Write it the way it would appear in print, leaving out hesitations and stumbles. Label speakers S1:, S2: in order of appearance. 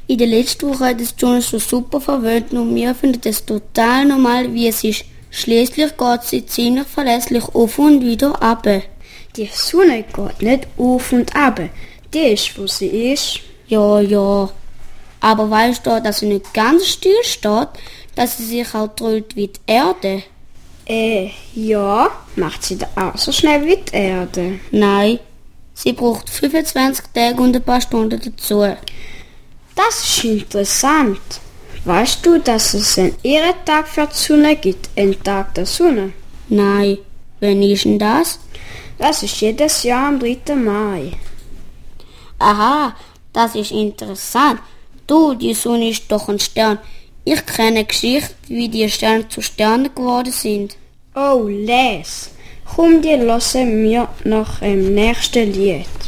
S1: In der letzten Woche hat es Jonas so super verwöhnt und wir finden es total normal, wie es ist. Schließlich geht sie ziemlich verlässlich auf und wieder ab.
S2: Die Sonne geht nicht auf und ab. Die ist, wo sie ist.
S1: Ja. Aber weißt du, dass sie nicht ganz still steht, dass sie sich auch dreht wie die Erde?
S2: Ja. Macht sie da auch so schnell wie die Erde?
S1: Nein, sie braucht 25 Tage und ein paar Stunden dazu.
S2: Das ist interessant. Weißt du, dass es einen Ehrentag für die Sonne gibt, einen Tag der Sonne?
S1: Nein, wann ist denn das?
S2: Das ist jedes Jahr am 3. Mai.
S1: Aha, das ist interessant. Du, die Sonne ist doch ein Stern. Ich kenne eine Geschichte, wie die Sterne zu Sternen geworden sind.
S2: Oh, les. Komm, die hören wir nach dem nächsten Lied.